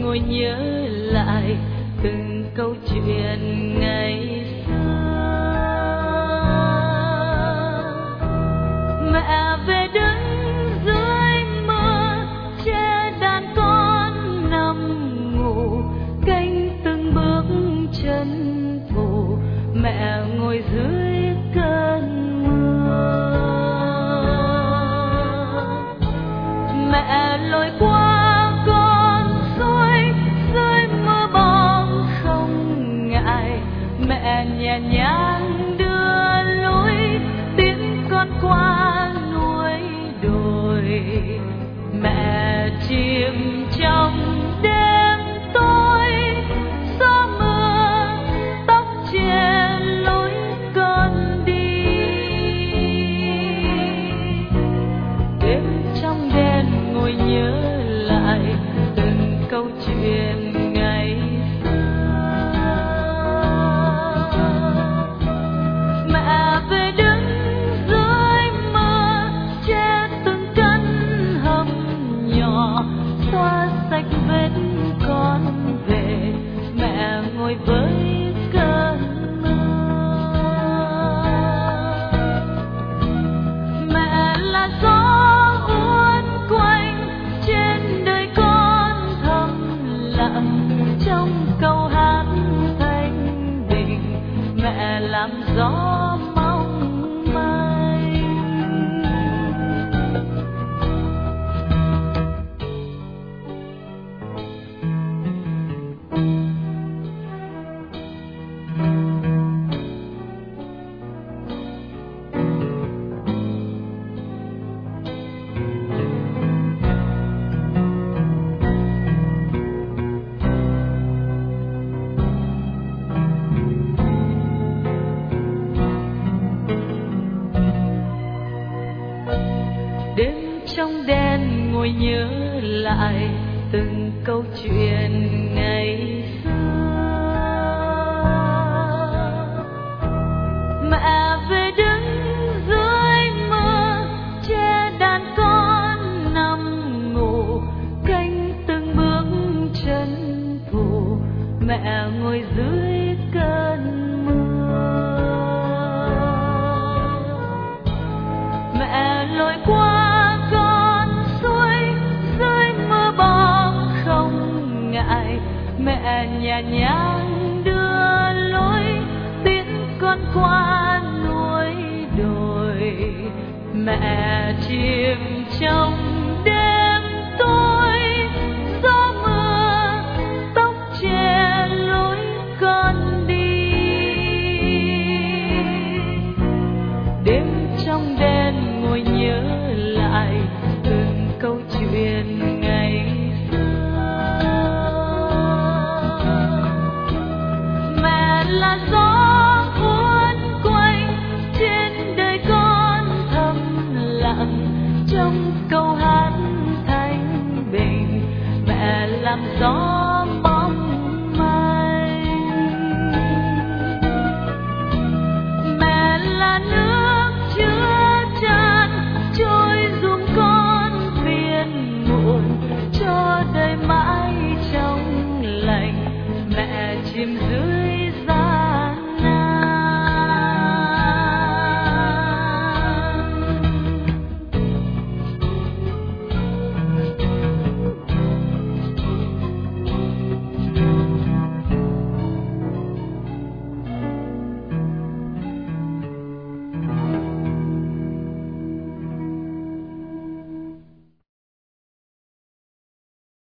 ngồi nhớ lại từng câu chuyện ngày xưa. Mẹ về đứng dưới mưa che đàn con nằm ngủ, canh từng bước chân thủ. Mẹ ngồi dưới cơn mưa, mẹ lội qua con suối dưới mưa bom không ngại. Mẹ nhẹ nhàng đưa lối tiễn con qua núi đồi. Mẹ chìm trong đêm tối, gió mưa tóc che lối con đi. Đêm trong đêm ngồi nhớ lại từng câu chuyện ngày xưa. Mẹ về đứng dưới mưa che từng căn hầm nhỏ, xóa sạch vết con về. Mẹ ngồi với cơn mưa. Mẹ là gió uốn quanh trên đời con thầm lặng, trong câu hát thanh bình. Mẹ làm gió mong manh. Đêm trong đen ngồi nhớ lại từng câu chuyện ngày xưa. Mẹ về đứng dưới mưa che đàn con nằm ngủ, canh từng bước chân thủ. Mẹ ngồi dưới cơn mưa, mẹ lội qua con suối dưới mưa bom không ngại. Mẹ nhẹ nhàng đưa lối tiễn con qua núi đồi. Mẹ chìm trong đêm tối, gió mưa tóc che lối con đi. Đêm trong đêm ngồi nhớ lại từng câu chuyện ngày xưa. Mẹ là gió uốn quanh trên đời con thầm lặng, trong câu hát thanh bình. Mẹ làm gió